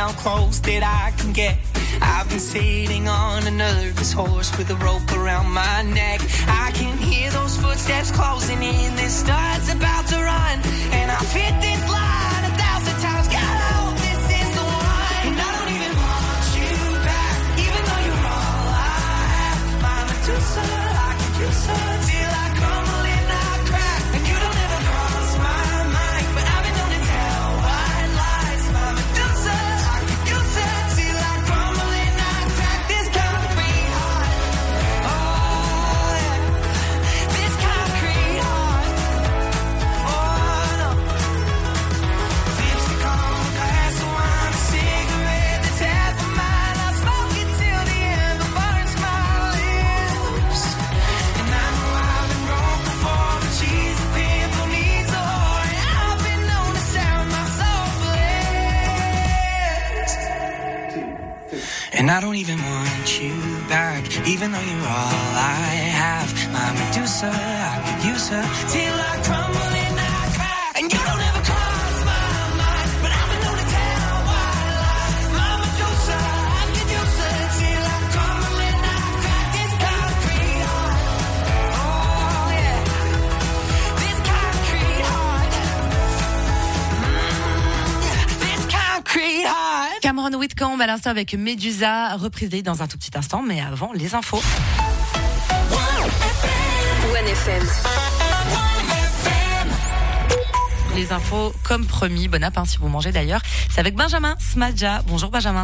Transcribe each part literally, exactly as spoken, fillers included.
how close that I can get. I've been sitting on a nervous horse with a rope around my neck. I can hear those footsteps closing in. This start's about to run, and I've hit this line a thousand times. God, I hope this is the one. And I don't even want you back, even though you're all I have. My Medusa, I could use her till I crumble and I crack. And you don't ever cross my mind, but I've been known to tell white lies. My Medusa, I could use her till I crumble and I crack. This concrete heart, oh yeah, this concrete heart, oh no. Lipstick on a glass of wine, a cigarette that's half of mine. I smoke it till the end, but burns my lips. And I know I've been broke before, but she's a pimple needs a whore. And I've been known to sound my soul for less. And I don't even want you back, even though you're all I have. My Medusa, I could use her till I crumble and I crack. And you don't ever cross my mind, but I've been known to tell white lies. My Medusa, I could use her till I crumble and I crack. This concrete heart, oh yeah, this concrete heart, mm, this concrete heart. Cameron Whitcomb à l'instant avec Medusa, reprise dans un tout petit instant, mais avant les infos. One F M. Les infos comme promis, bon app hein, si vous mangez d'ailleurs. C'est avec Benjamin Smadja. Bonjour Benjamin.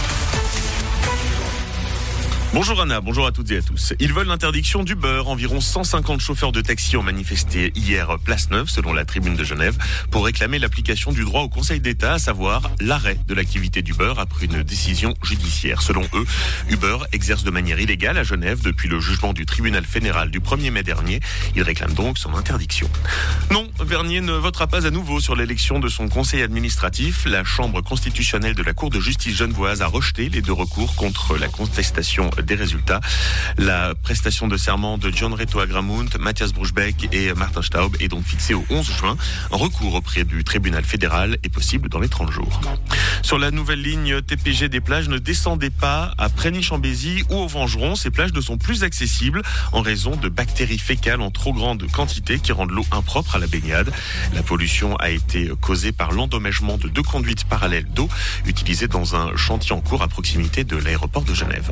Bonjour Anna, bonjour à toutes et à tous. Ils veulent l'interdiction du beurre. Environ cent cinquante chauffeurs de taxi ont manifesté hier place Neuve, selon la Tribune de Genève, pour réclamer l'application du droit au Conseil d'État, à savoir l'arrêt de l'activité du beurre après une décision judiciaire. Selon eux, Uber exerce de manière illégale à Genève depuis le jugement du tribunal fédéral du premier mai dernier. Ils réclament donc son interdiction. Non, Vernier ne votera pas à nouveau sur l'élection de son conseil administratif. La Chambre constitutionnelle de la Cour de justice genevoise a rejeté les deux recours contre la contestation des résultats. La prestation de serment de John Reto Agramunt, Matthias Bruchbeck et Martin Staub est donc fixée au onze juin. Un recours auprès du tribunal fédéral est possible dans les trente jours. Sur la nouvelle ligne T P G des plages, ne descendez pas à Preny-Chambésy ou au Vengeron. Ces plages ne sont plus accessibles en raison de bactéries fécales en trop grande quantité qui rendent l'eau impropre à la baignade. La pollution a été causée par l'endommagement de deux conduites parallèles d'eau utilisées dans un chantier en cours à proximité de l'aéroport de Genève.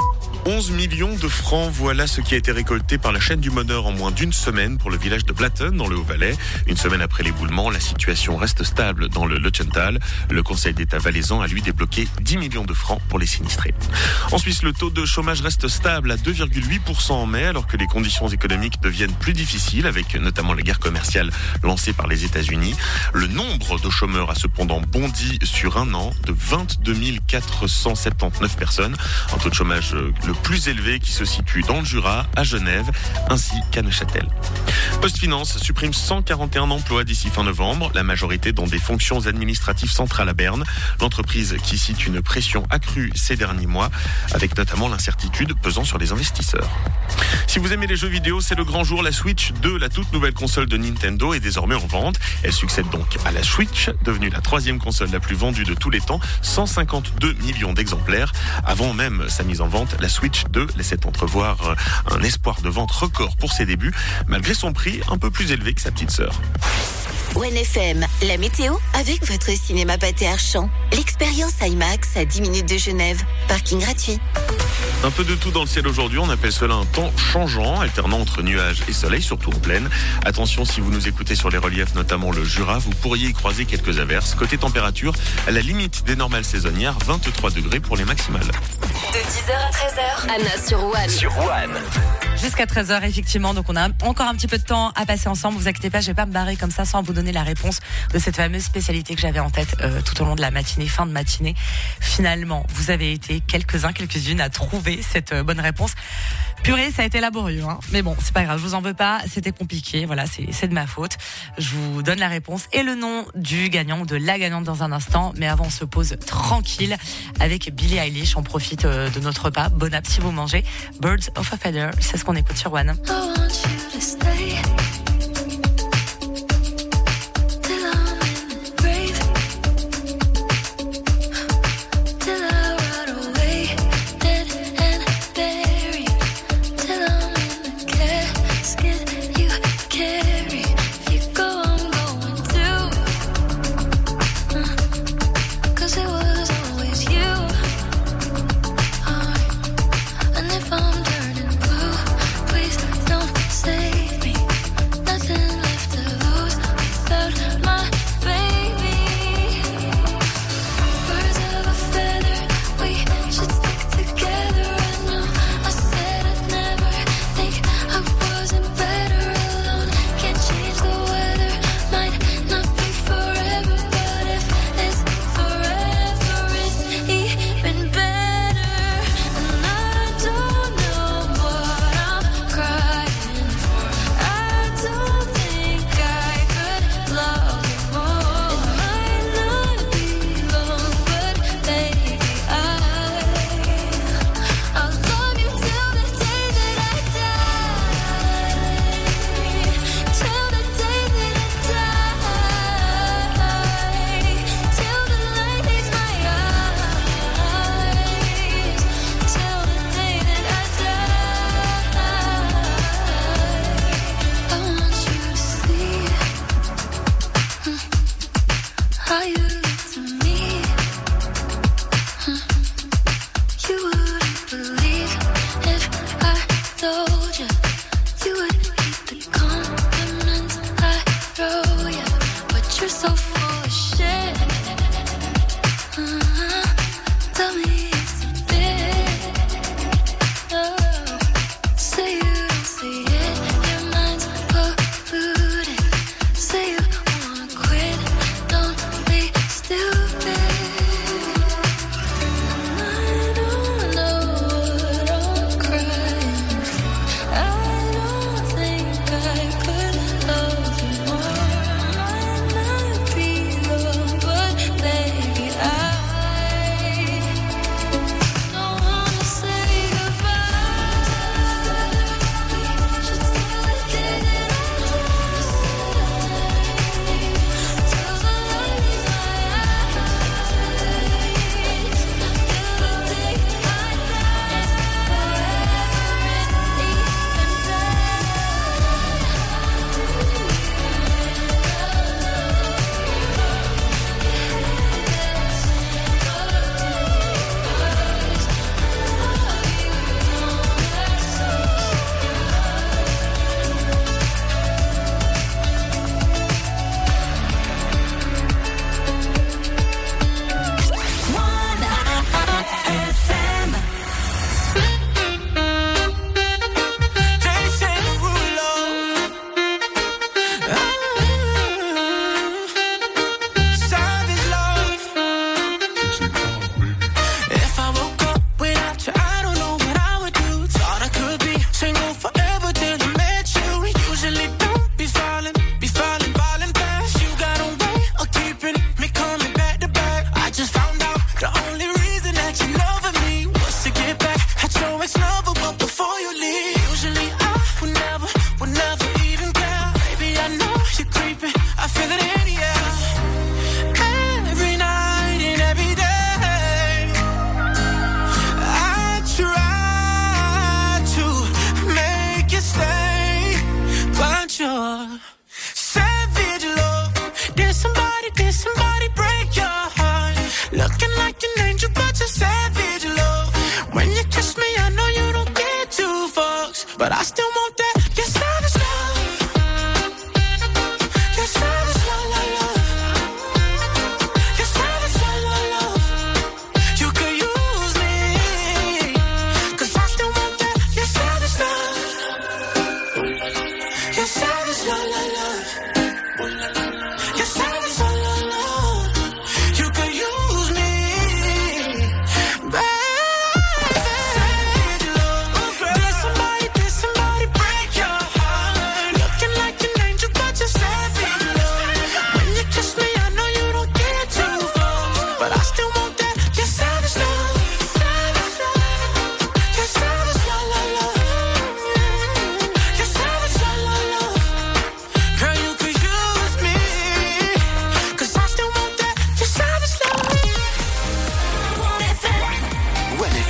onze millions de francs, voilà ce qui a été récolté par la chaîne du Moneur en moins d'une semaine pour le village de Blatten dans le Haut-Valais. Une semaine après l'éboulement, la situation reste stable dans le Lutschental. Le Conseil d'État valaisan a lui débloqué dix millions de francs pour les sinistrés. En Suisse, le taux de chômage reste stable à deux virgule huit pour cent en mai, alors que les conditions économiques deviennent plus difficiles, avec notamment la guerre commerciale lancée par les États-Unis. Le nombre de chômeurs a cependant bondi sur un an de vingt-deux mille quatre cent soixante-dix-neuf personnes. Un taux de chômage le plus élevé qui se situe dans le Jura, à Genève, ainsi qu'à Neuchâtel. PostFinance supprime cent quarante et un emplois d'ici fin novembre, la majorité dans des fonctions administratives centrales à Berne. L'entreprise qui cite une pression accrue ces derniers mois, avec notamment l'incertitude pesant sur les investisseurs. Si vous aimez les jeux vidéo, c'est le grand jour. La Switch deux, la toute nouvelle console de Nintendo, est désormais en vente. Elle succède donc à la Switch, devenue la troisième console la plus vendue de tous les temps, cent cinquante-deux millions d'exemplaires. Avant même sa mise en vente, la Switch deux laissait entrevoir un espoir de vente record pour ses débuts, malgré son prix un peu plus élevé que sa petite sœur. One F M, la météo avec votre cinéma Pathé Archamps. L'expérience IMAX à dix minutes de Genève. Parking gratuit. Un peu de tout dans le ciel aujourd'hui, on appelle cela un temps changeant, alternant entre nuages et soleil, surtout en plaine. Attention, si vous nous écoutez sur les reliefs, notamment le Jura, vous pourriez y croiser quelques averses. Côté température, à la limite des normales saisonnières, vingt-trois degrés pour les maximales. De dix heures à treize heures, Anna sur One. Sur One. Jusqu'à treize heures, effectivement. Donc, on a encore un petit peu de temps à passer ensemble. Vous inquiétez pas, je vais pas me barrer comme ça sans vous donner la réponse de cette fameuse spécialité que j'avais en tête euh, tout au long de la matinée, fin de matinée. Finalement, vous avez été quelques-uns, quelques-unes à trouver cette euh, bonne réponse. Purée, ça a été laborieux, hein. Mais bon, c'est pas grave, je vous en veux pas, c'était compliqué, voilà, c'est, c'est de ma faute. Je vous donne la réponse et le nom du gagnant ou de la gagnante dans un instant, mais avant on se pose tranquille avec Billie Eilish, on profite de notre repas, bon app si vous mangez, Birds of a Feather, c'est ce qu'on écoute sur One.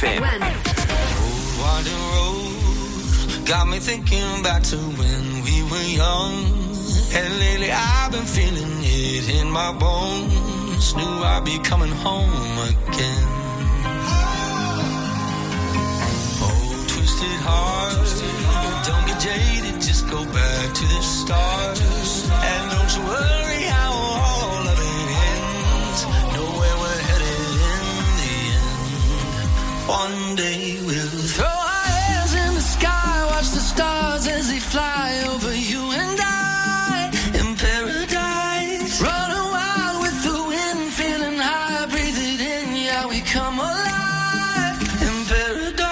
F M. Winding road got me thinking back to when we were young. And lately I've been feeling it in my bones. Knew I'd be coming home again. Oh, twisted heart, don't get jaded, just go back to the start. And don't you worry how all of it ends. Know where we're headed in the end. One day we'll throw our hands in the sky, watch the stars as they fly over you and I in paradise. Running wild with the wind, feeling high, breathe it in, yeah, we come alive in paradise.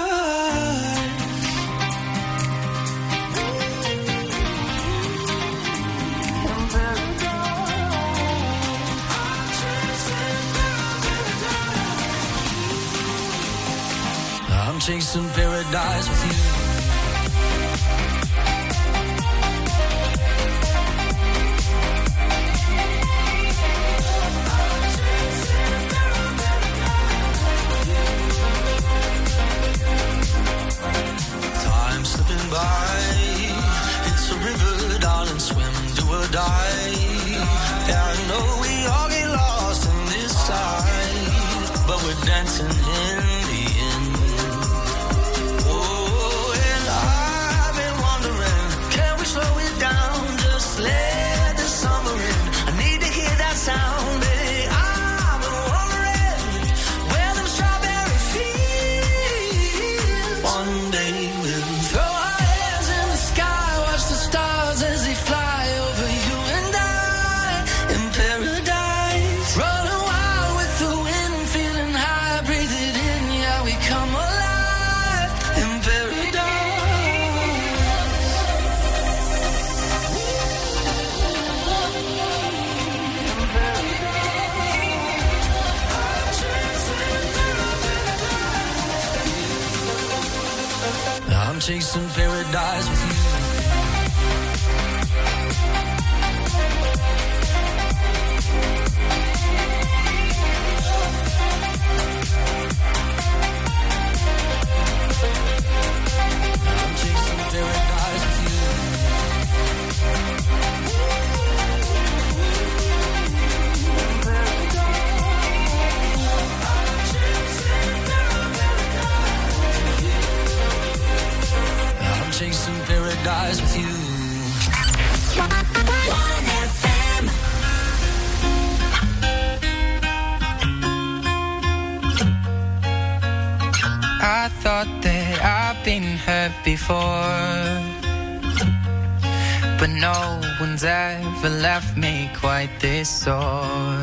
I'm chasing paradise with you. Time slipping by, it's a river, darling, swim, do or die. Yeah, I know we all get lost in this life, but we're dancing in the end. Oh, and I've been wondering, can we slow it down, just let the summer in. I need to hear that sound, baby. I've been wondering where them strawberry fields. One day we'll throw our hands in the sky, watch the stars as they fly over you and I in paradise. Running wild with the wind, feeling high, breathe it in, yeah, we come alive in paradise. I'm chasing paradise with you. I'm chasing paradise with you. I'm chasing paradise with you. I thought that I've been hurt before, but no one's ever left me quite this sore.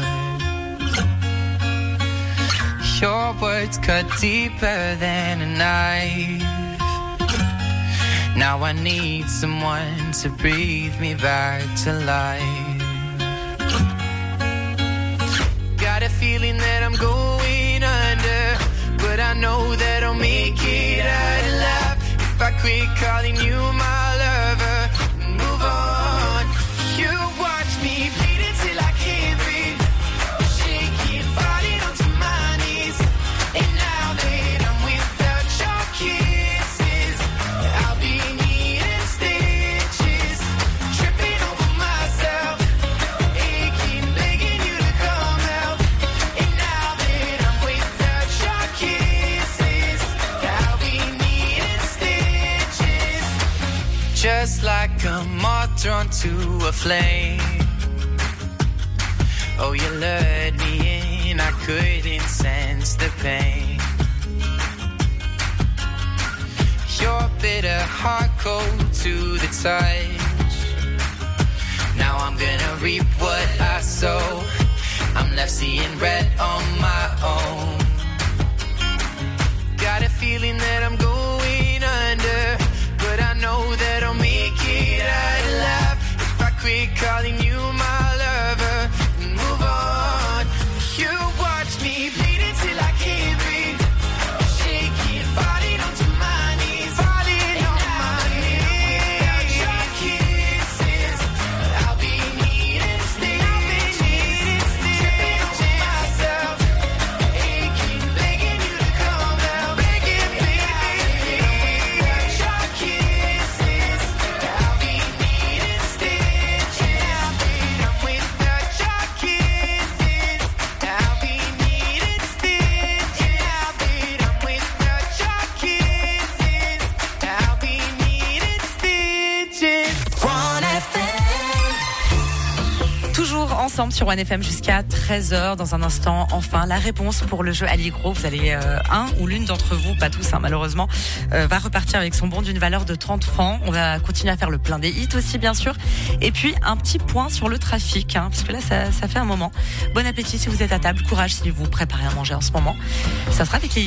Your words cut deeper than a knife. Now I need someone to breathe me back to life. Got a feeling that I'm going under, but I know that I'll make it out alive if I quit calling you my lover and move on. You watch me bleed until I can't breathe, shaking, falling onto my knees. And now that I'm without your kisses, I'll be needing stitches, tripping over myself, aching, begging you to come help. And now that I'm without your kisses, I'll be needing stitches, just like a moth drawn to a flame. Oh, you lured me in, I couldn't sense the pain. Your bitter heart cold to the touch. Now I'm gonna reap what I sow. I'm left seeing red on my own. Got a feeling that I'm going under, but I know that I'll make it out alive if I quit calling you my lover and move on. You watch me bleed until I can't breathe, shaking, falling onto my knees, falling on my knees. Without your kisses, I'll be needing stitches, tripping over myself, aching. ensemble sur One F M jusqu'à treize heures. Dans un instant, enfin, la réponse pour le jeu Allegro. Vous allez, euh, un ou l'une d'entre vous, pas tous hein, malheureusement, euh, va repartir avec son bon d'une valeur de trente francs. On va continuer à faire le plein des hits aussi, bien sûr. Et puis, un petit point sur le trafic, hein, parce que là, ça, ça fait un moment. Bon appétit si vous êtes à table. Courage si vous préparez à manger en ce moment. Ça sera avec les hits.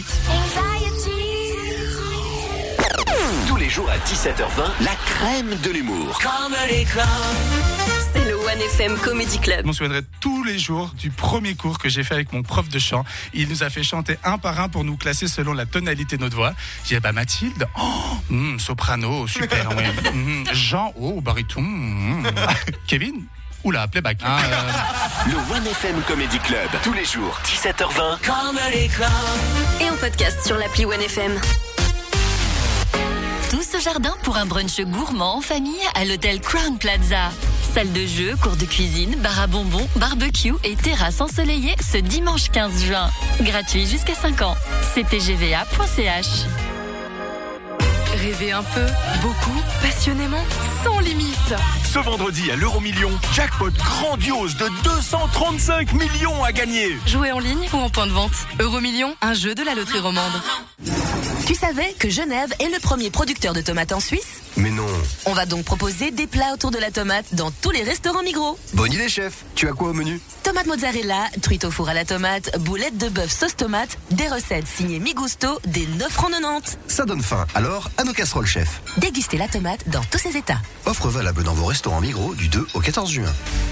Tous les jours à dix-sept heures vingt, la crème de l'humour. C'est le One F M Comedy Club. Je m'en souviendrai tous les jours du premier cours que j'ai fait avec mon prof de chant. Il nous a fait chanter un par un pour nous classer selon la tonalité de notre voix. J'ai dit, bah Mathilde, oh, mm, soprano, super, oui. Mm, Jean, oh, baryton. Mm. Kevin, oula, playback. Hein, euh... Le One F M Comedy Club, tous les jours, dix-sept heures vingt. Et en podcast sur l'appli One F M. Tous au jardin pour un brunch gourmand en famille à l'hôtel Crown Plaza. Salle de jeu, cours de cuisine, bar à bonbons, barbecue et terrasse ensoleillée ce dimanche quinze juin. Gratuit jusqu'à cinq ans. c t g v a point c h. Rêvez un peu, beaucoup, passionnément, sans limite. Ce vendredi à l'Euromillion, jackpot grandiose de deux cent trente-cinq millions à gagner. Jouez en ligne ou en point de vente. Euromillion, un jeu de la loterie romande. Tu savais que Genève est le premier producteur de tomates en Suisse ? Mais non. On va donc proposer des plats autour de la tomate dans tous les restaurants Migros. Bonne idée, chef. Tu as quoi au menu ? Tomate mozzarella, truite au four à la tomate, boulettes de bœuf sauce tomate, des recettes signées Migusto dès neuf francs quatre-vingt-dix. Ça donne faim. Alors, à nos casseroles, chef. Dégustez la tomate dans tous ses états. Offre valable dans vos restaurants Migros du deux au quatorze juin.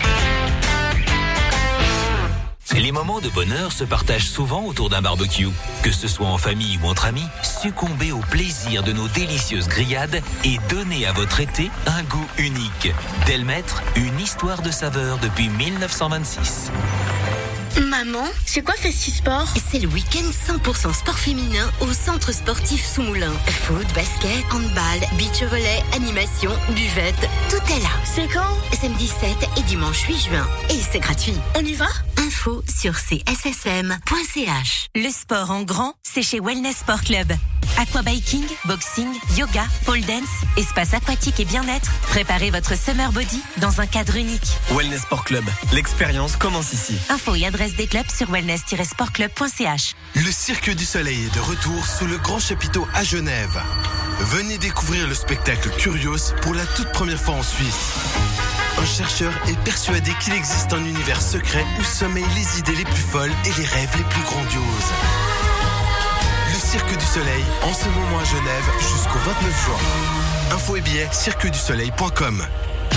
Les moments de bonheur se partagent souvent autour d'un barbecue. Que ce soit en famille ou entre amis, succombez au plaisir de nos délicieuses grillades et donnez à votre été un goût unique. Delmaître, une histoire de saveur depuis mille neuf cent vingt-six. Maman, c'est quoi Festisport ? C'est le week-end cent pour cent sport féminin au centre sportif Soumoulin. Foot, basket, handball, beach volley, animation, buvette, tout est là. C'est quand ? Samedi sept et dimanche huit juin. Et c'est gratuit. On y va ? Info sur c s s m point c h. Le sport en grand, c'est chez Wellness Sport Club. Aquabiking, boxing, yoga, pole dance, espace aquatique et bien-être. Préparez votre summer body dans un cadre unique. Wellness Sport Club, l'expérience commence ici. Info et adresse des clubs sur wellness tiret sport club point c h. Le Cirque du Soleil est de retour sous le Grand Chapiteau à Genève. Venez découvrir le spectacle Curios pour la toute première fois en Suisse. Un chercheur est persuadé qu'il existe un univers secret où sommeillent les idées les plus folles et les rêves les plus grandioses. Le Cirque du Soleil, en ce moment à Genève, jusqu'au vingt-neuf juin. Info et billets, cirque du soleil point com.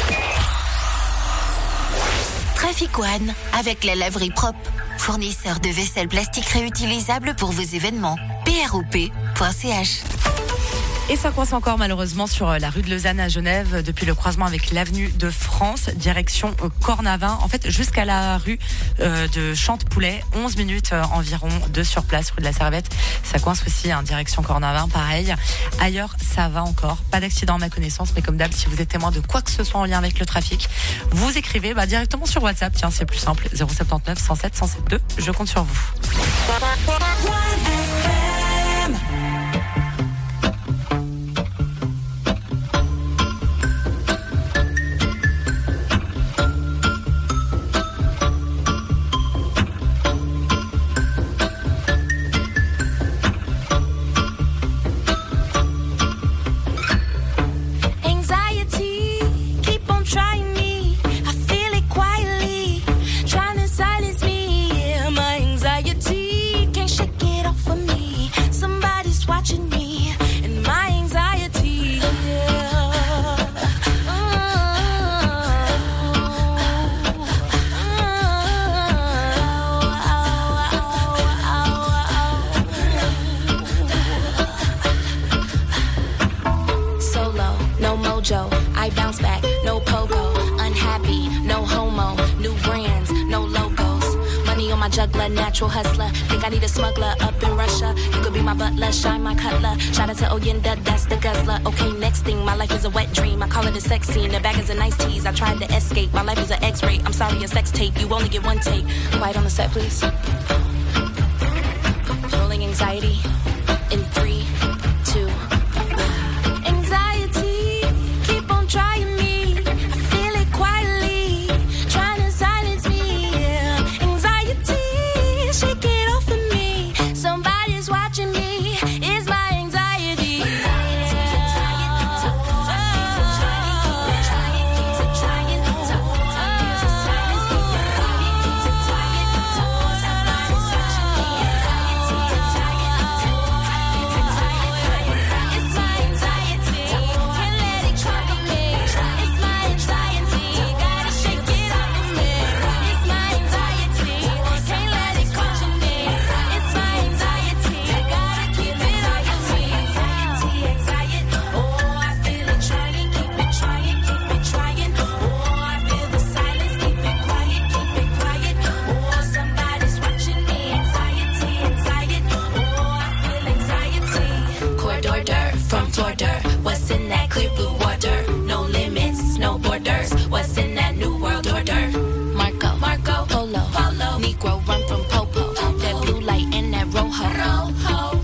Traffic One, avec la laverie propre. Fournisseur de vaisselle plastique réutilisable pour vos événements. p r o p point c h. Et ça coince encore malheureusement sur la rue de Lausanne à Genève depuis le croisement avec l'avenue de France, direction Cornavin. En fait, jusqu'à la rue euh, de Chantepoulet, onze minutes euh, environ de sur place, rue de la Servette. Ça coince aussi en hein, direction Cornavin, pareil. Ailleurs, ça va encore. Pas d'accident à ma connaissance, mais comme d'hab, si vous êtes témoin de quoi que ce soit en lien avec le trafic, vous écrivez bah, directement sur WhatsApp. Tiens, c'est plus simple. zéro sept neuf cent sept cent sept deux. Je compte sur vous. I bounce back, no pogo, unhappy, no homo, new brands, no logos. Money on my juggler, natural hustler. Think I need a smuggler up in Russia. You could be my butler, shine my cutler. Shout out to Oyenda, that's the guzzler. Okay, next thing, my life is a wet dream. I call it a sex scene. The bag is a nice tease. I tried to escape. My life is an X-ray. I'm sorry, a sex tape. You only get one take. Quiet on the set, please. Rolling anxiety in three, two. Trying me, I feel it quietly, trying to silence me. order. What's in that clear blue water? No limits, no borders. What's in that new world order? Marco, Marco, Polo, Polo. Negro run from Popo. That blue light and that rojo. Rojo.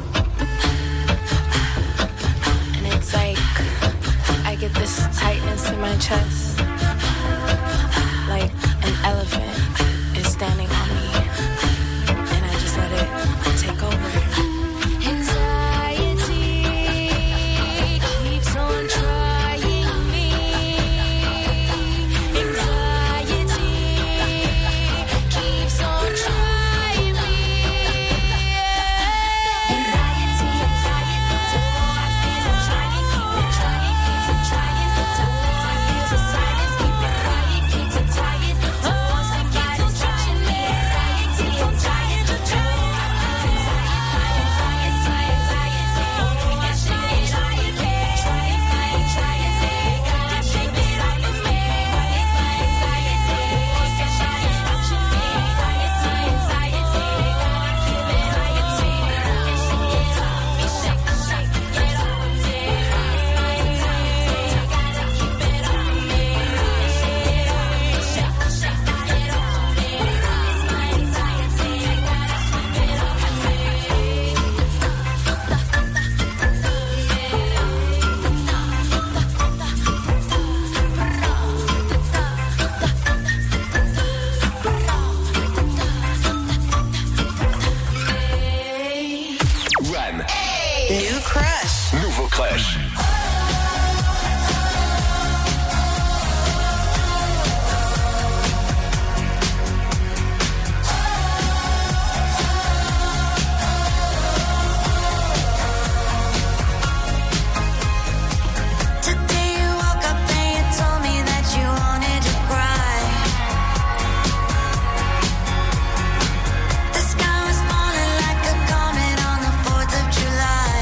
And it's like I get this tightness in my chest, like an elephant is standing on me, and I just let it take over. Anxiety keeps on trying me. Anxiety keeps on trying me. Anxiety, anxiety, I feel I'm trying, keep it trying, keep it trying. I feel the silence, keep it quiet, keep it tired. Oh, I keep on trying me. Anxiety, I'm trying to try. One. New crush. Nouveau crush. Today you woke up and you told me that you wanted to cry. The sky was falling like a comet on the fourth of July.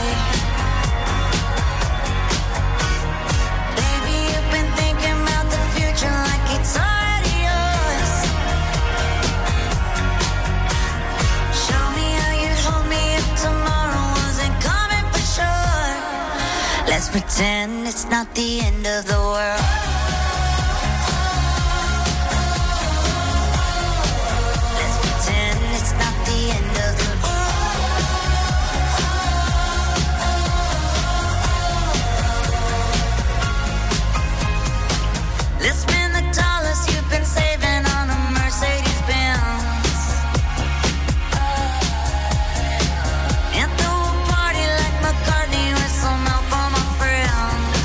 Baby, you've been thinking about the future like it's already yours. Show me how you'd hold me if tomorrow wasn't coming for sure. Let's pretend it's not the end of the world. Let's pretend it's not the end of the world. Let's spend the dollars you've been saving on a Mercedes Benz. And throw a party like McCartney with some help from my friends.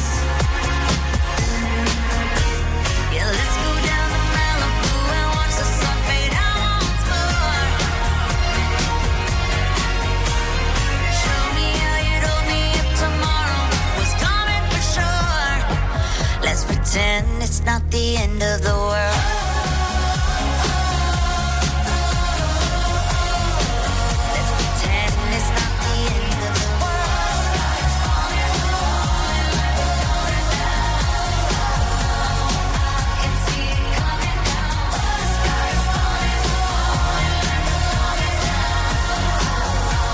Yeah, let's go down to Malibu and watch the sun fade out once more. Show me how you'd hold me if tomorrow was coming for sure. Let's pretend it's not the end of the world. Let's pretend it's not the end of the world. I can see it coming down. The sky is falling, falling, falling down.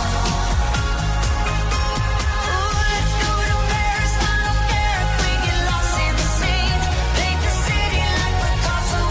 Ooh, let's go to Paris. I don't care if we get lost in the sea. Paint the city like Picasso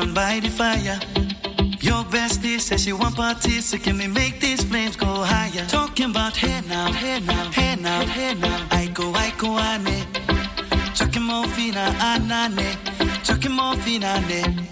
down by the fire. Your bestie says she want parties, so can we make these flames go higher? Talking about hey now, hey now, hey now, hey now. I go, I go, ane. Chucking more fina, anane. Chucking more fina, ane.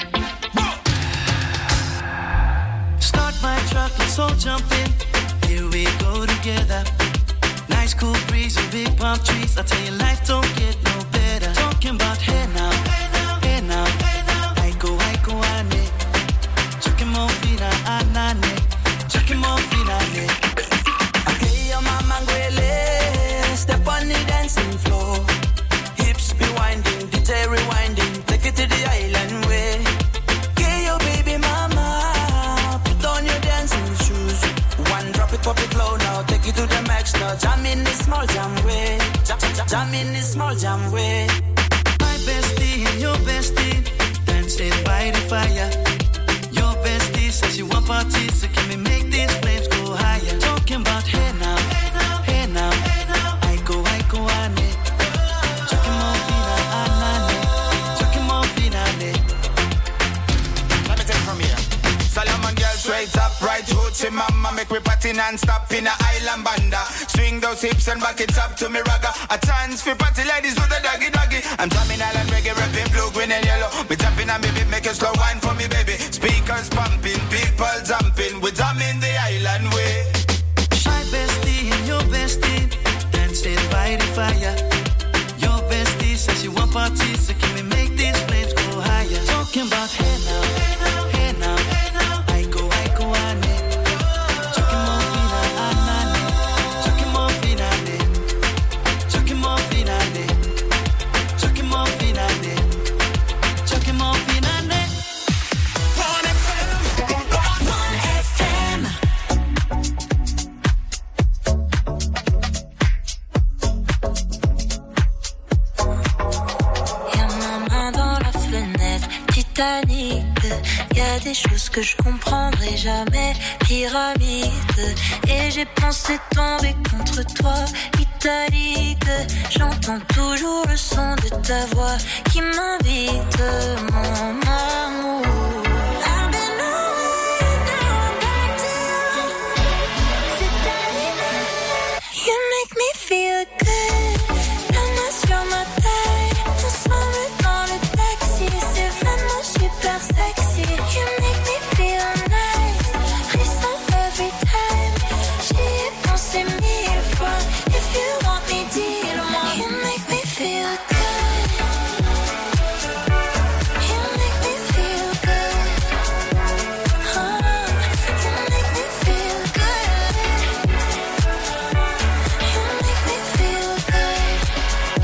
Start my truck, let's all jump in. Here we go together. Nice cool breeze and big palm trees. I tell you, life don't get no better. Talking about hey now, hey now, hey now, hey now. I go, I go, ane. Chucking more fina, anane. Chucking more fina, ane. Okay, your mama gwele. Step on the dancing floor. Hips be winding, D J rewinding. Take it to the island way. Okay, your baby mama. Put on your dancing shoes. One drop it, pop it low now. Take it to the max now. Jam in this small jam way. Jam, jam, jam in this small jam way. My bestie and your bestie dancing by the fire. Your bestie says she want parties, so can we make these flames go higher? Talking about hey now, hey now, hey now, hey now. I go, I go, ane. Chucking more fina, anane. Chucking more fina, ane. Let me take it from here. Solomon girl straight up, right hoochie mama. Make we party non-stop in a island banda. Swing those hips and back it up to me ragga. A chance for party ladies do the doggy doggy. I'm drumming island reggae, rapping blue, green and yellow. We jumping on me beat, make a slow wine for me baby. Speakers pumping, people jumping. We drumming the island way. My bestie and your bestie dancing by the fire. Your bestie says she want parties, so can we make these flames go higher? Talking about hey now, hey now, hey now, hey now. I go, I go, ane. Chucking more fina, anane. Chucking more fina, ane. Chucking more fina, ane. Chucking more fina, ane. Chucking more fina, ane. One F M, One F M. Y'a ma main dans la fenêtre, Titanic. Y'a des choses que je comprendrai jamais, pyramide. Et j'ai pensé tomber contre toi, italique. J'entends toujours le son de ta voix qui m'invite, mon amour. I've been away, now I'm back to you. C'est you make me feel good. La main sur ma taille, ensemble dans le taxi. C'est vraiment super sexy. You make me feel nice. Frisson every time. J'y ai pensé mille fois. If you want me, dis-le-moi. You make me feel good. You make me feel good. Oh, you make me feel good. You make me feel good.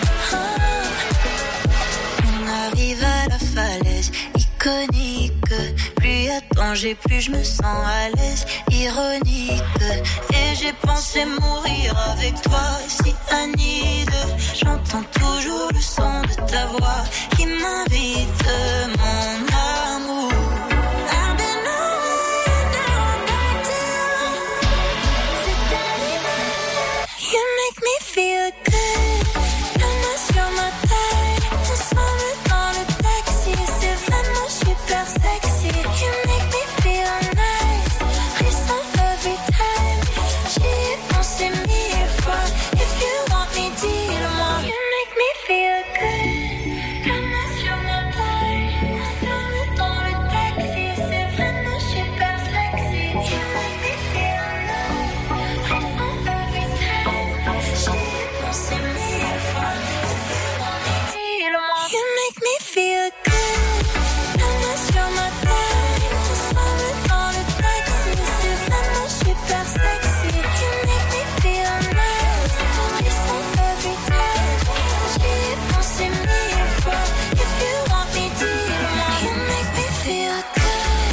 Oh. On arrive à la falaise iconique. Plus y a danger, plus je me sens à l'aise. Ironique. Et j'ai pensé mourir avec toi, si Anide. J'entends toujours le son de ta voix qui m'invite, mon amour. I've been away, now I'm back to you. C'est you make me feel good. La main sur ma taille, ensemble dans le taxi. C'est vraiment super sexy. You make me feel nice. Frisson every time. J'y ai pensé mille fois. If you want me, dis-le-moi. You make me feel good. La main sur ma taille, ensemble dans le taxi. C'est vraiment super sexy. You make me feel nice. Frisson every time. J'y ai pensé mille fois. If you want me, dis-le-moi. You make me feel good. La main sur ma taille, ensemble dans le taxi. C'est vraiment super sexy. You make me feel nice. Frisson every time. J'y ai pensé mille fois. If you want me, dis-le-moi. You make me feel good.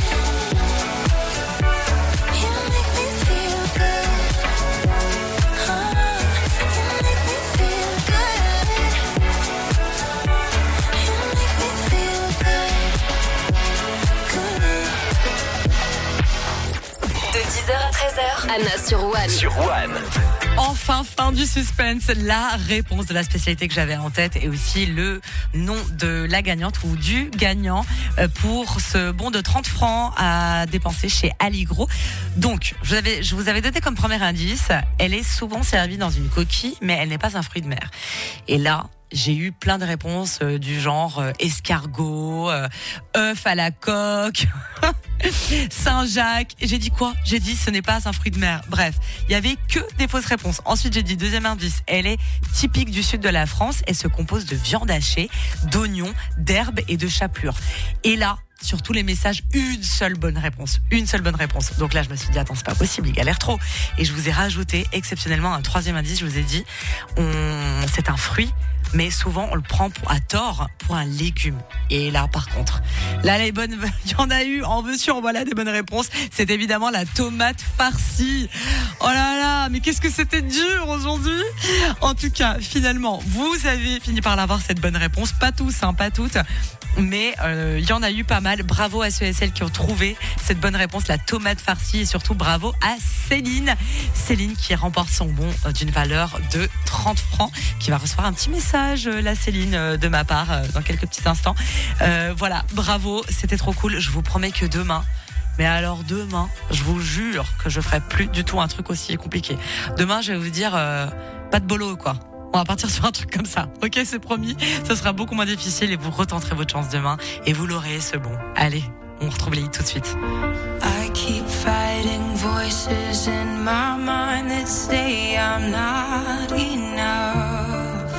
You make me feel good. Oh, you make me feel good. You make me feel good. De dix heures à treize heures, Anna sur One. Sur One. Enfin, fin du suspense, la réponse de la spécialité que j'avais en tête et aussi le nom de la gagnante ou du gagnant pour ce bon de trente francs à dépenser chez Allegro. Donc, je vous avais, je vous avais donné comme premier indice, elle est souvent servie dans une coquille, mais elle n'est pas un fruit de mer. Et là, j'ai eu plein de réponses euh, du genre euh, escargot, euh, œuf à la coque, Saint-Jacques. Et j'ai dit quoi ? J'ai dit ce n'est pas un fruit de mer. Bref, il y avait que des fausses réponses. Ensuite, j'ai dit deuxième indice, elle est typique du sud de la France. Elle se compose de viande hachée, d'oignons, d'herbes et de chapelure. Et là, sur tous les messages, une seule bonne réponse. Une seule bonne réponse. Donc là, je me suis dit, attends, c'est pas possible, il galère trop. Et je vous ai rajouté exceptionnellement un troisième indice. Je vous ai dit, on... c'est un fruit, mais souvent on le prend pour, à tort pour un légume. Et là, par contre, là, les bonnes, il y en a eu, en veux-tu, en voilà des bonnes réponses. C'est évidemment la tomate farcie. Oh là là, mais qu'est-ce que c'était dur aujourd'hui. En tout cas, finalement, vous avez fini par l'avoir, cette bonne réponse. Pas tous, hein, pas toutes. Mais il euh, y en a eu pas mal. Bravo à ceux et celles qui ont trouvé cette bonne réponse, la tomate farcie. Et surtout bravo à Céline. Céline qui remporte son bon d'une valeur de trente francs, qui va recevoir un petit message, la Céline, de ma part, dans quelques petits instants. Euh, voilà, bravo, c'était trop cool. Je vous promets que demain, mais alors demain, je vous jure que je ferai plus du tout un truc aussi compliqué. Demain, je vais vous dire, euh, pas de bolo, quoi. On va partir sur un truc comme ça. Ok, c'est promis. Ce sera beaucoup moins difficile et vous retenterez votre chance demain et vous l'aurez, ce bon. Allez, on retrouve les hits tout de suite. I keep fighting voices in my mind that say I'm not enough.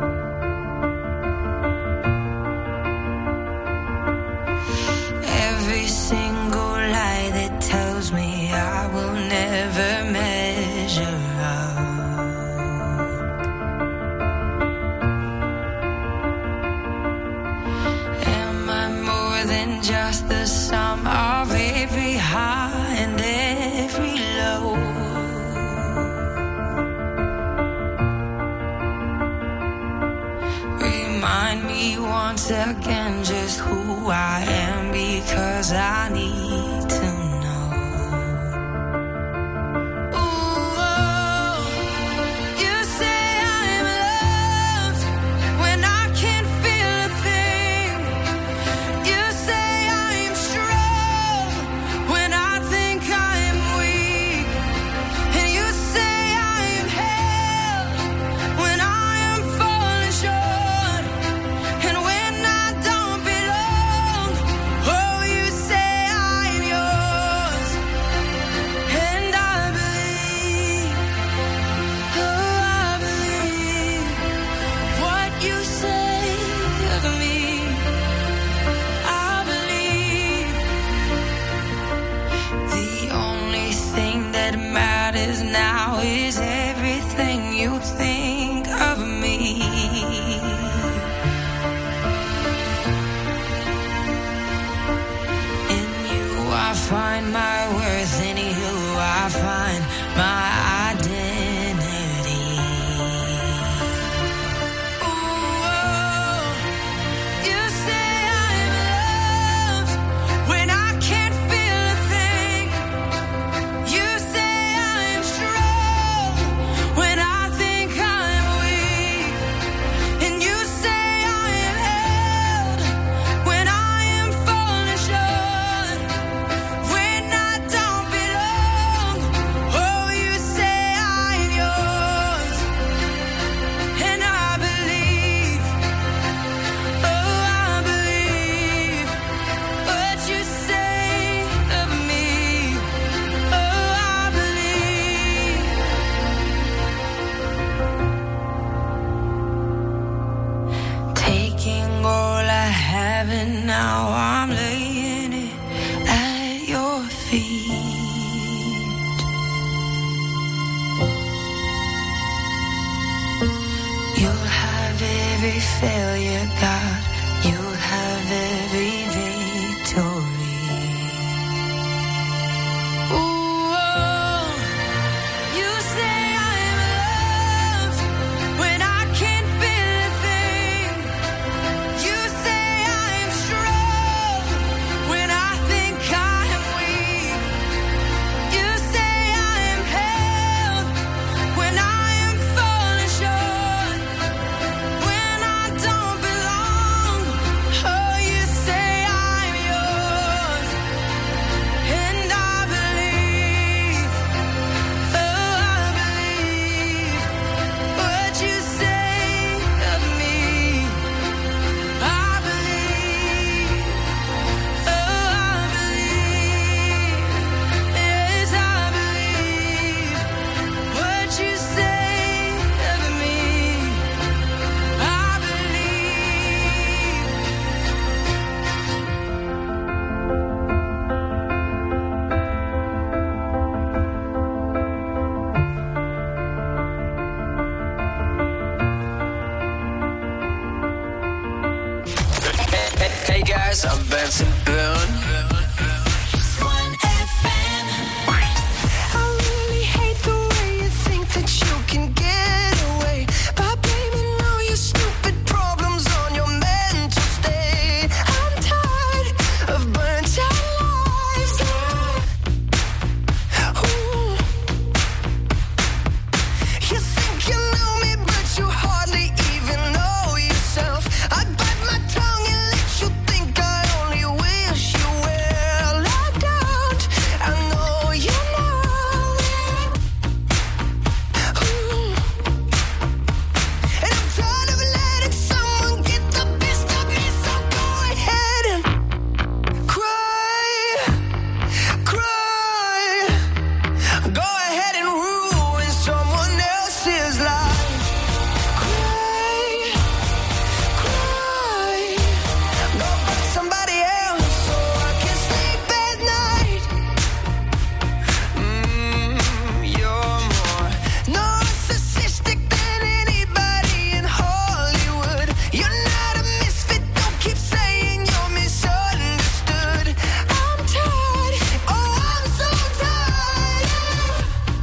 Every single lie that tells me I will never measure up. Than just the sum of every high and every low. Remind me once again just who I am, because I need to know. Ooh, oh, you say I'm loved when I can't feel a thing. You say I'm strong when I think I'm weak. And you say I'm held when I am falling short. And when I don't belong, oh, you say I'm yours. And I believe, oh, I believe what you say of me. I believe the only thing that matters now is everything you think of me. In you I find my worth, in you I find my identity. Ooh, oh, you say I'm loved when I can't feel a thing. You say I'm strong when I think I'm weak. And you say I am held when I am falling short. When I don't belong, oh, you say I'm yours. And I believe, oh, I believe what you say of me. Oh, I believe. Taking all I have and now I'm laying it at your feet. You'll have every failure, God. You'll have every victory. Ooh, oh, you say I'm loved when I can't feel a thing. You say I'm strong when I think I'm weak. You say I'm held when I rise, I'll dance and burn. I really hate the way you think that you can get away by blaming all your stupid problems on your mental state. I'm tired of burnt out lives. Ooh. You think you know me, but you hardly even know yourself. I bite my tongue and let you think I only wish you well. I don't, I know you know. Ooh. And I'm tired of letting someone get the best of me, so go ahead and cry, cry. Go ahead and ruin someone else's life. Cry, cry. Go find somebody else so I can sleep at night. Mm, you're more narcissistic than anybody in Hollywood. You're not a misfit, don't keep saying you're misunderstood. I'm tired, oh I'm so tired.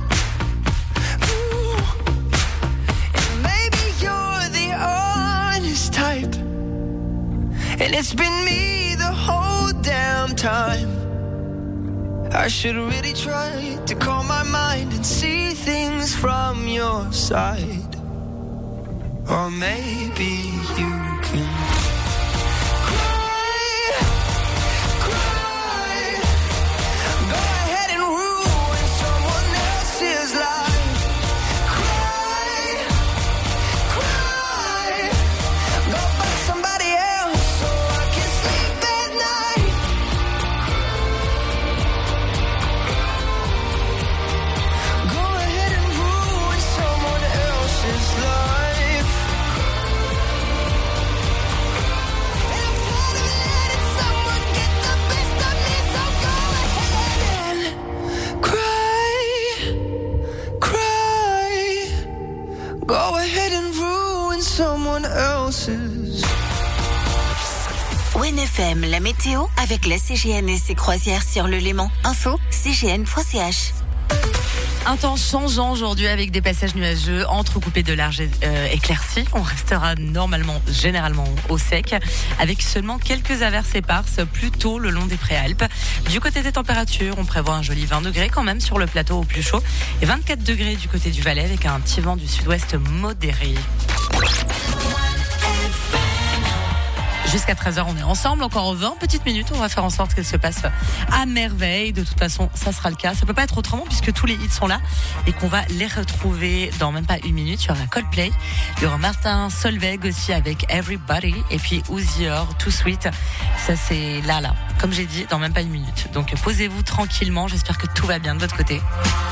Ooh. And maybe you're the honest type, and it's been me the whole damn time. I should really try to calm my mind and see things from your side. Or maybe you can cry, cry. Go ahead and ruin someone else's life. Cry, cry. Go find somebody else so I can sleep at night. Go ahead and ruin someone else's life. And I'm tired of letting someone get the best of me, so go ahead and cry, cry. Go ahead and ruin someone else's. O N F M, la météo avec la C G N et ses croisières sur le Léman. Info, c g n point c h. Un temps changeant aujourd'hui avec des passages nuageux entrecoupés de larges euh, éclaircies. On restera normalement, généralement au sec, avec seulement quelques averses éparses plutôt le long des préalpes. Du côté des températures, on prévoit un joli vingt degrés quand même sur le plateau au plus chaud et vingt-quatre degrés du côté du Valais avec un petit vent du sud-ouest modéré. Jusqu'à treize heures, on est ensemble, encore vingt petites minutes. On va faire en sorte qu'elle se passe à merveille. De toute façon, ça sera le cas. Ça peut pas être autrement puisque tous les hits sont là et qu'on va les retrouver dans même pas une minute. Il y aura Coldplay, il y aura Martin Solveig aussi avec Everybody et puis Uzi Or, Too Sweet. Ça, c'est là, là. Comme j'ai dit, dans même pas une minute. Donc, posez-vous tranquillement. J'espère que tout va bien de votre côté.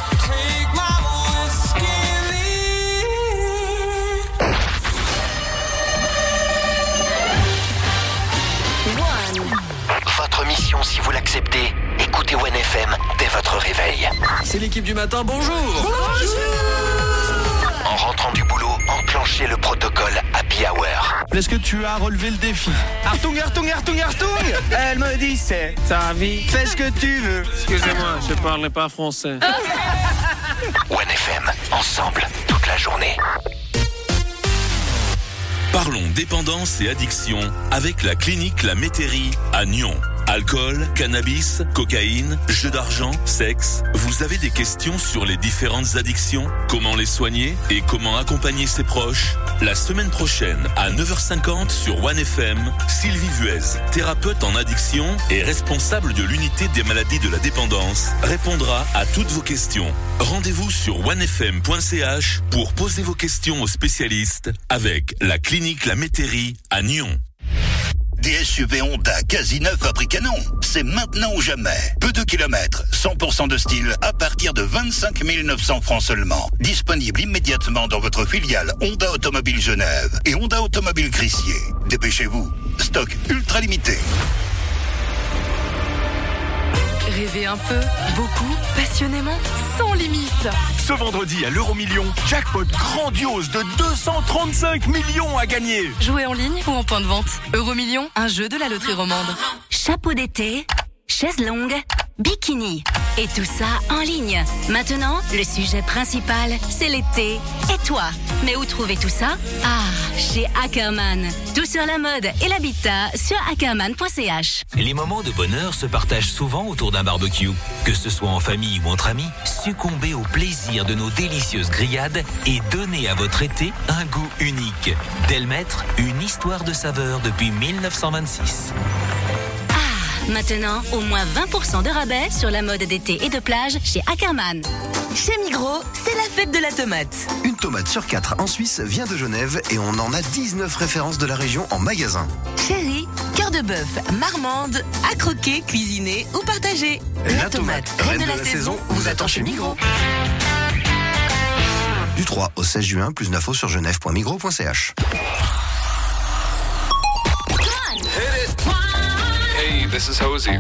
Votre mission, si vous l'acceptez, écoutez O N F M dès votre réveil. C'est l'équipe du matin, bonjour. Bonjour. En rentrant du boulot, enclenchez le protocole Happy Hour. Est-ce que tu as relevé le défi? Artung, Artung, Artung, Artung. Elle me dit c'est ta vie, fais ce que tu veux. Excusez-moi, je parlais pas français. O N F M, ensemble, toute la journée. Parlons dépendance et addiction avec la clinique La Métairie à Nyon. Alcool, cannabis, cocaïne, jeux d'argent, sexe. Vous avez des questions sur les différentes addictions? Comment les soigner et comment accompagner ses proches? La semaine prochaine, à neuf heures cinquante sur One F M, Sylvie Vuez, thérapeute en addiction et responsable de l'unité des maladies de la dépendance, répondra à toutes vos questions. Rendez-vous sur one f m point c h pour poser vos questions aux spécialistes avec la clinique La Métairie à Nyon. Des S U V Honda quasi neuf à prix canon. C'est maintenant ou jamais. Peu de kilomètres, cent pour cent de style à partir de vingt-cinq mille neuf cents francs seulement. Disponible immédiatement dans votre filiale Honda Automobile Genève et Honda Automobile Crissier. Dépêchez-vous. Stock ultra limité. Rêver un peu, beaucoup, passionnément, sans limite. Ce vendredi à l'Euromillion, jackpot grandiose de deux cent trente-cinq millions à gagner. Jouer en ligne ou en point de vente. Euromillion, un jeu de la loterie romande. Chapeau d'été, chaise longue, bikini. Et tout ça en ligne. Maintenant, le sujet principal, c'est l'été. Et toi? Mais où trouver tout ça? Ah, chez Ackerman. Tout sur la mode et l'habitat sur ackerman point c h. Les moments de bonheur se partagent souvent autour d'un barbecue. Que ce soit en famille ou entre amis, succombez au plaisir de nos délicieuses grillades et donnez à votre été un goût unique. Delmêtre, une histoire de saveur depuis mille neuf cent vingt-six. Maintenant, au moins vingt pour cent de rabais sur la mode d'été et de plage chez Ackerman. Chez Migros, c'est la fête de la tomate. Une tomate sur quatre en Suisse vient de Genève et on en a dix-neuf références de la région en magasin. Chéri, cœur de bœuf, marmande, à croquer, cuisiner ou partager. La, la tomate, tomate, reine de la, de la saison, vous attend chez Migros. Du trois au seize juin, plus d'infos sur genève point migros point c h. Hey, this is Hosier.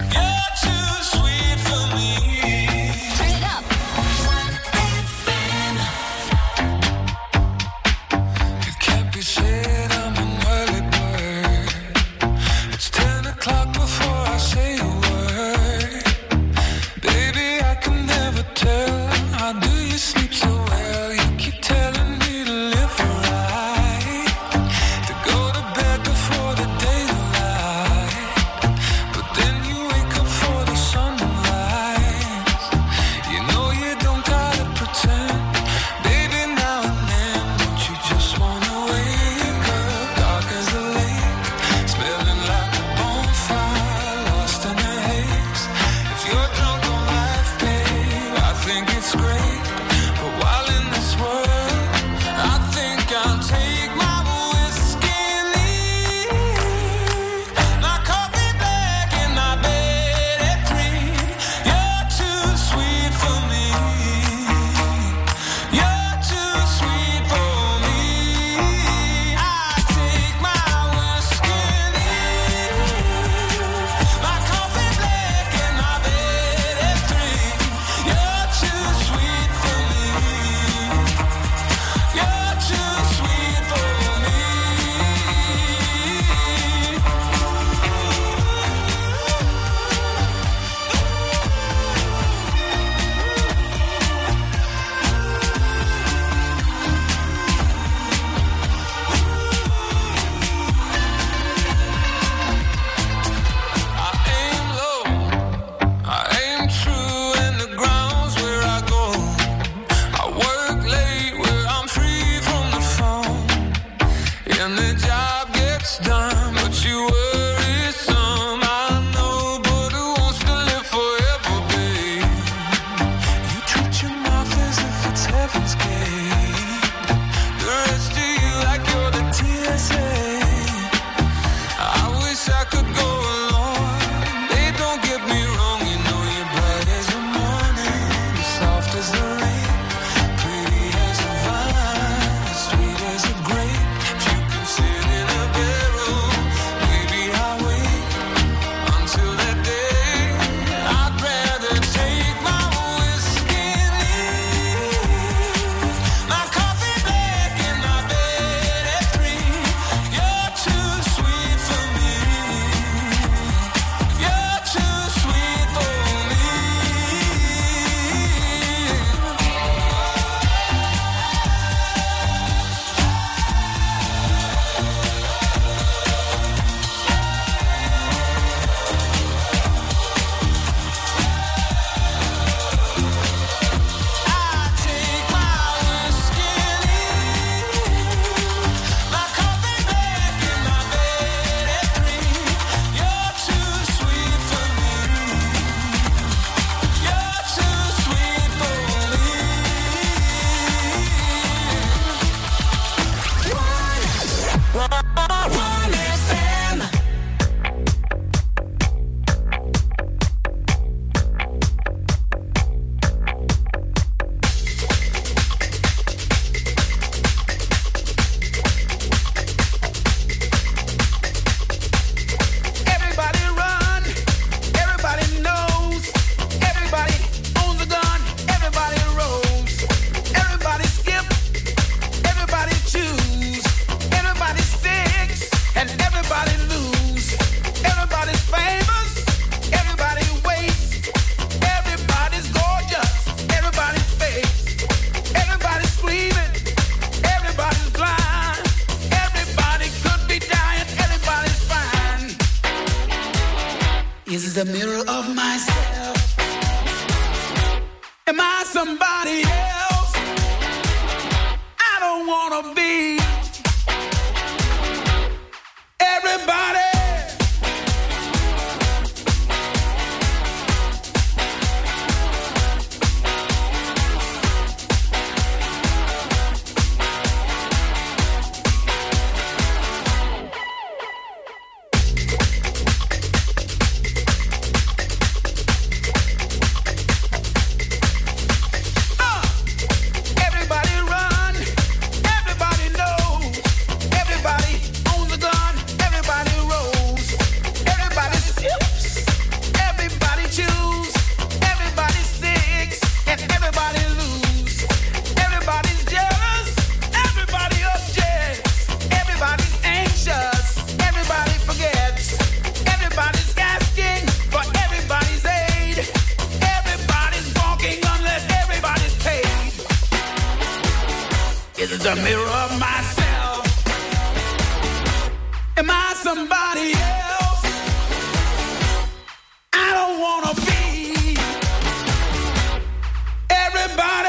Pretty as a vine, sweet as a grape. If you can sit in a barrel is a mirror of myself. Am I somebody else? I don't wanna be everybody. The mirror of myself. Am I somebody else? I don't wanna be everybody.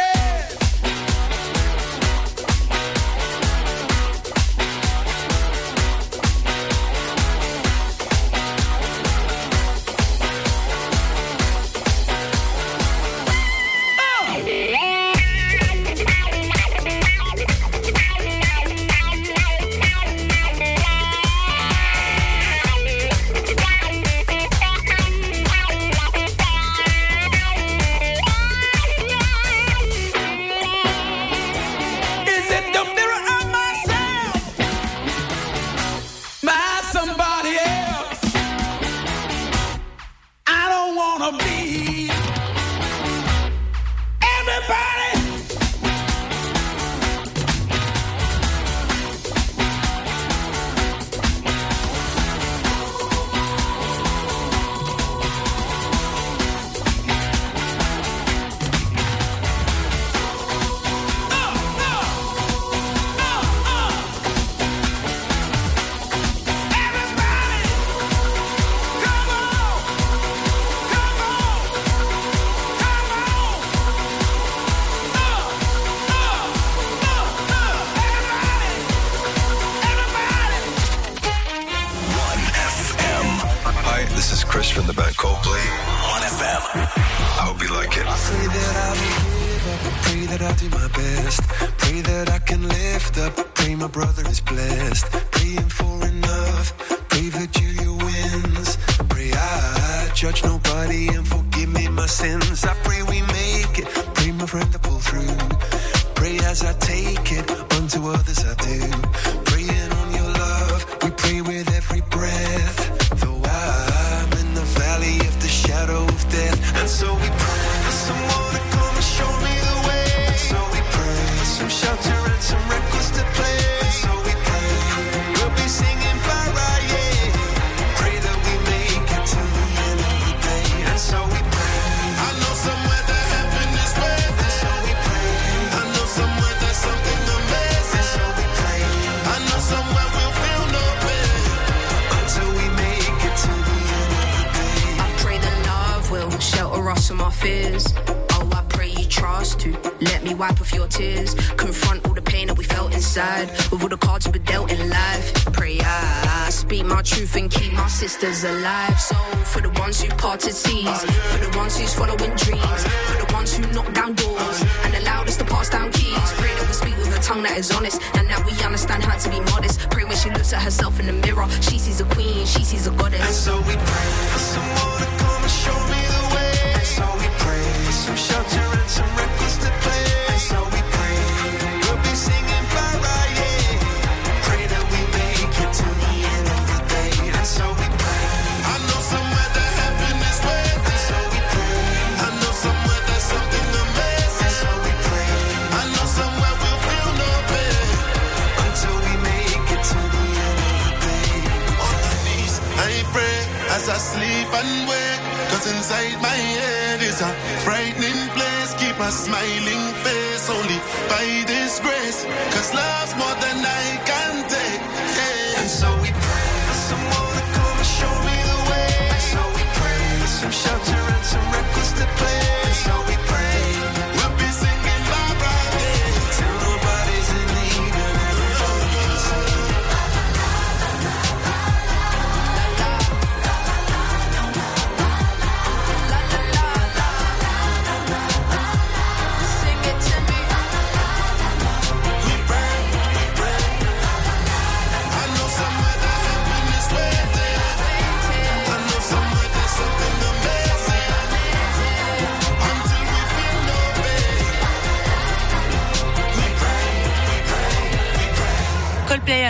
From the band Coldplay on F M. I hope you like it. I pray that I will give up. I pray that I'll do my best. Pray that I can lift up. Pray my brother is blessed. Praying for enough. Pray that Julia wins. Pray I judge nobody and forgive me my sins. I pray we make it. Pray my friend to pull through. Pray as I take it. Unto others I do. Praying on your love. We pray with every breath. Though I'm in the valley of the shadow of death. And so we pray for someone to come and show me the way. And so we pray for some shelter and some records to play. And so we pray we'll be singing Paraye. Pray that we make it to the end of the day. And so we pray. I know somewhere that heaven is waiting. And so we pray. I know somewhere there's something amazing. And so we pray. I know somewhere we'll feel no pain until we make it to the end of the day. I pray that love will shelter us from our fears. Oh, I pray you trust to let me wipe off your tears. Confront all the pain that we felt inside with all the cards we were dealt in life. Pray I speak my truth and keep my sisters alive. So for the ones who parted seas, for the ones who's following dreams, for the ones who knock down doors and allowed us to pass down keys. Pray that we speak with a tongue that is honest and that we understand how to be modest. Pray when she looks at herself in the mirror, she sees a queen, she sees a goddess. And so we pray for someone to come and show me the way. And so we pray for some shelter and some records to play. And so we pray we'll be singing Paraye. Pray that we make it to the end of the day. And so we pray. I know somewhere that heaven is waiting. And so we pray. I know somewhere there's something amazing. And so we pray. I know somewhere we'll feel no pain until we make it to the end of the day. On my knees, I pray as I sleep and wake. Cause inside my head is a frightening place. Keep a smiling face only by this grace. Cause love's more than I can take. Yeah. And so we pray for someone to come and show me the way. And so we pray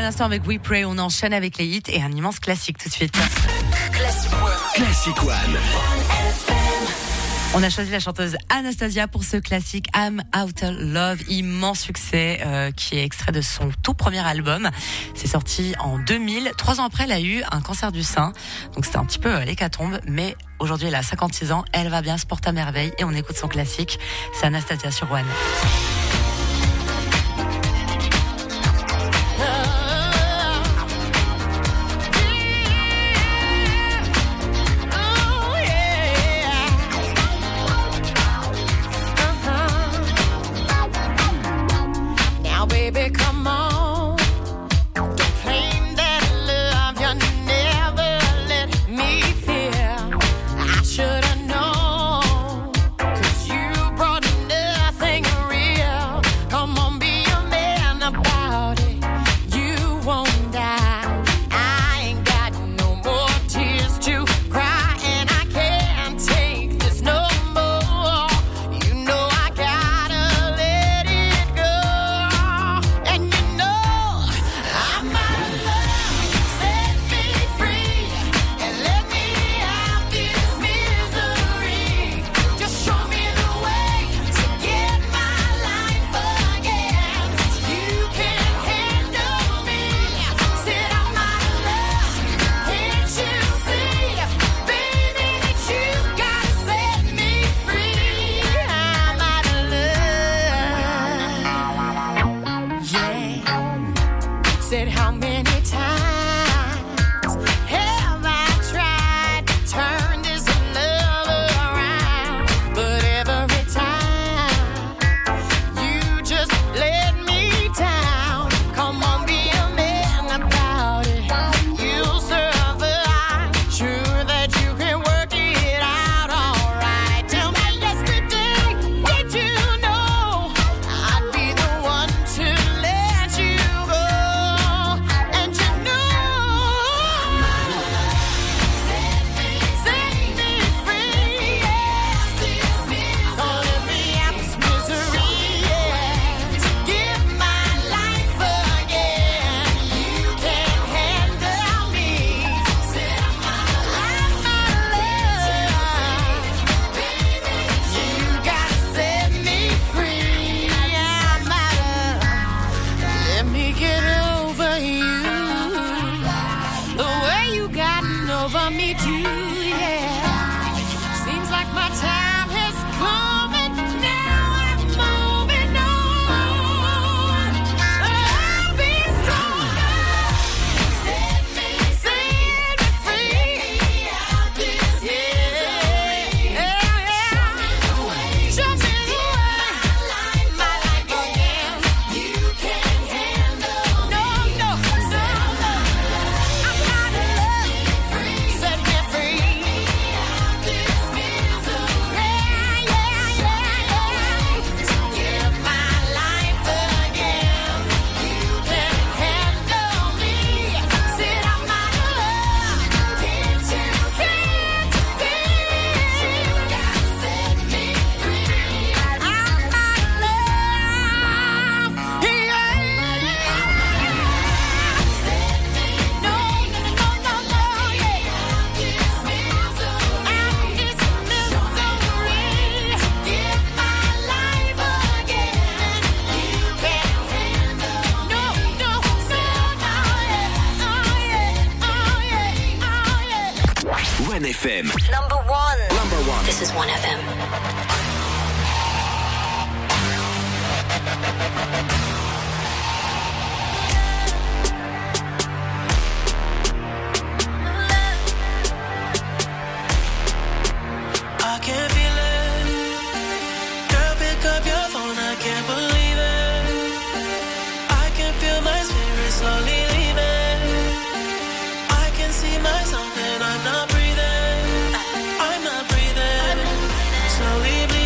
à l'instant avec We Pray. On enchaîne avec les hits et un immense classique tout de suite. Classic One. Classic One. On a choisi la chanteuse Anastasia pour ce classique I'm Out of Love, immense succès euh, qui est extrait de son tout premier album. C'est sorti en deux mille. Trois ans après, elle a eu un cancer du sein, donc c'était un petit peu euh, l'hécatombe. Mais aujourd'hui, elle a cinquante-six ans, elle va bien, se porte à merveille et on écoute son classique. C'est Anastasia sur One. One F M. Number one. Number one. This is One F M. I can feel it. Girl, pick up your phone, I can't believe it. I can feel my spirit slowly leaving. I can see myself and I'm not breathing. I'm not breathing. Slowly bleeding.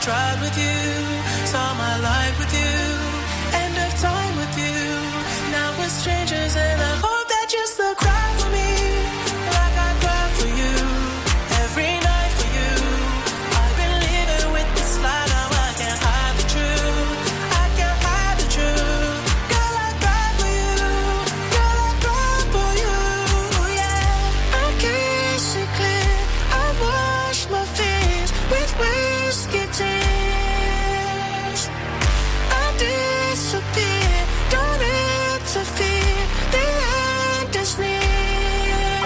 tried with you, saw my life with you, end of time with you. Now we're strangers and I hope that you still cry for me, like I cry for you, every night for you. I've been living with this lie, now I can't hide the truth, I can't hide the truth. Girl, I cry for you, girl, I cry for you, yeah. I kiss it clear, I wash my fears with whiskey tears. I disappear, don't interfere, the end is near.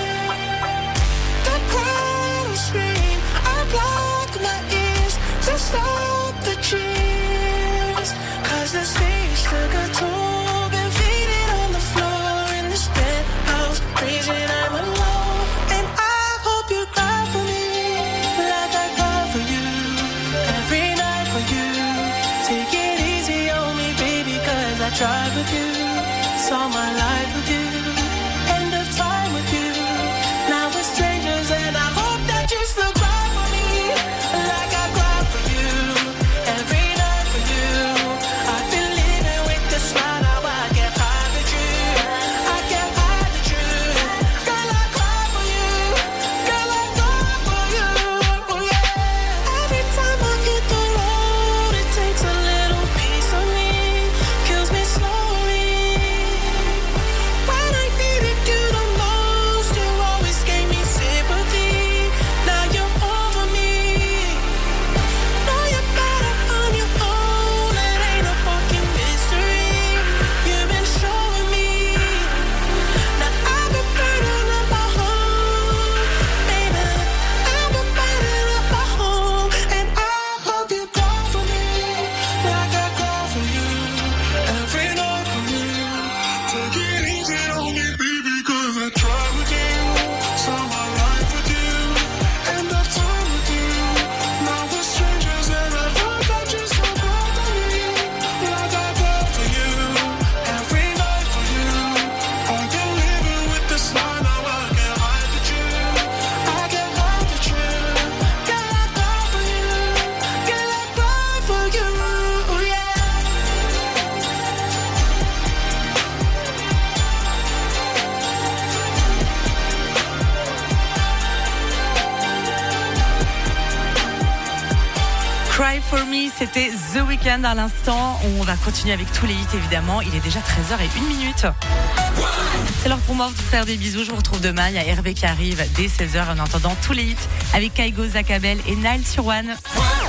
The crowd will scream, I block my ears to stop the cheers. Cause the stage took a toll, been faded on the floor in this penthouse, freezing I'm alone. And I hope you cry for me, like I cry for you, every night for you. Take it easy on me, baby, cause I tried with you, saw my life with you, end of time with you. Now we're strangers and I hope that you still cry for me, like I cry for you, every night for you. I've been living with this lie, now I can't hide the truth, I can't hide the truth. Girl, I cry for you, girl, I cry for you, yeah. Every time I hit the road, it takes a little piece of me, kills me slowly. When I needed you the most, you always gave me sympathy. Now you're over me. Know you're better on your own, it ain't a fucking mystery. You've been showing me. Now I've been burning up my home, baby. I've been burning up my home, and I hope you cry for me, like I cry for you, every night for you. Take it easy on me, baby, cause I tried with you, saw my life with you, end of time with you. Now we're strangers and I hope that you still cry for me, like I cry for you, every night for you. I've been living with this lie, now I can't hide the truth, I can't hide the truth. Girl, I cry for you, girl, I cry for you, yeah. Cry for me, c'était The Weeknd à l'instant. On va continuer avec tous les hits évidemment. Il est déjà treize heures et une minute. C'est l'heure pour moi de vous faire des bisous. Je vous retrouve demain. Il y a Hervé qui arrive dès seize heures. En attendant tous les hits avec Kaigo, Zakabel et Nile sur One.